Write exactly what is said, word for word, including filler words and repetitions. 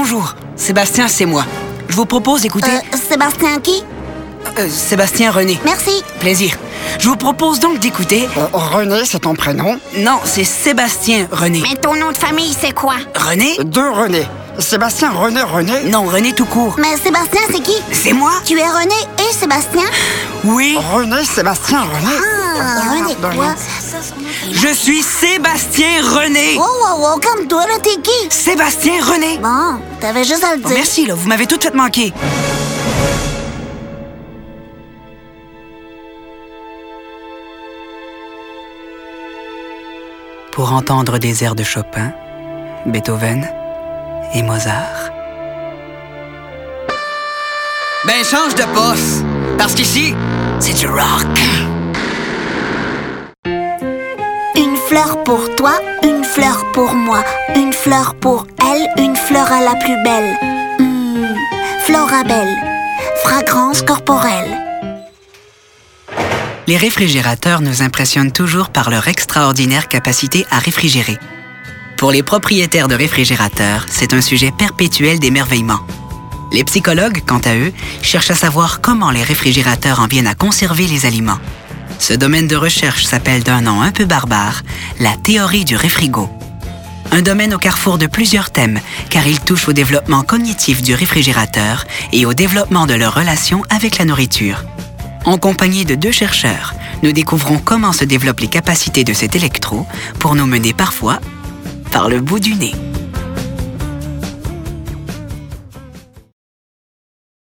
Bonjour, Sébastien, c'est moi. Je vous propose d'écouter... Euh, Sébastien qui? Euh, Sébastien René. Merci. Plaisir. Je vous propose donc d'écouter... Euh, René, c'est ton prénom? Non, c'est Sébastien René. Mais ton nom de famille, c'est quoi? René? Deux René. Sébastien René René? Non, René tout court. Mais Sébastien, c'est qui? C'est moi? Tu es René et Sébastien? Oui. René, Sébastien René? Ah, René quoi? Je suis Sébastien René. Oh, oh, oh, calme-toi, là, t'es qui? Sébastien René. Bon, t'avais juste à le Bon, dire. merci, là, vous m'avez tout fait manquer. Pour entendre des airs de Chopin, Beethoven et Mozart. Ben, change de poste, parce qu'ici, c'est du rock. Une fleur pour toi, une fleur pour moi, une fleur pour elle, une fleur à la plus belle. Mmh, Florabelle, fragrance corporelle. Les réfrigérateurs nous impressionnent toujours par leur extraordinaire capacité à réfrigérer. Pour les propriétaires de réfrigérateurs, c'est un sujet perpétuel d'émerveillement. Les psychologues, quant à eux, cherchent à savoir comment les réfrigérateurs en viennent à conserver les aliments. Ce domaine de recherche s'appelle d'un nom un peu barbare, la théorie du réfrigo. Un domaine au carrefour de plusieurs thèmes, car il touche au développement cognitif du réfrigérateur et au développement de leur relation avec la nourriture. En compagnie de deux chercheurs, nous découvrons comment se développent les capacités de cet électro pour nous mener parfois par le bout du nez.